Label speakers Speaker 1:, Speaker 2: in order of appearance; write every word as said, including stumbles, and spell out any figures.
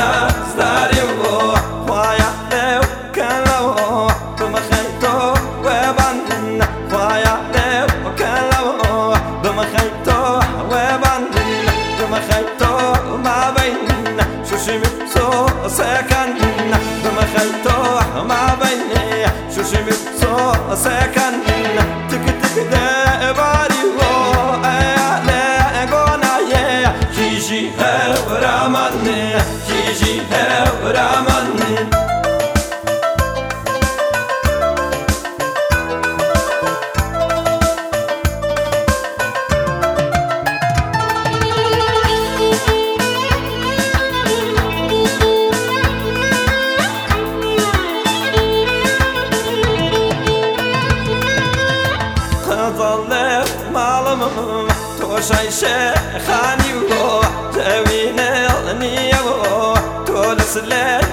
Speaker 1: نزداری و خوایا لو کلو بمخیتو و بند خوایا لو کلو بمخیتو و بند بمخیتو ما بین شوشمی سو سکن بمخیتو ما بین شوشمی سو سکن تک تک دباری و ایاله گناه کیجی هورامانه کیجی هورامانه ظلت معلم تو شیشه خانی و دوینه نیا و تو لسله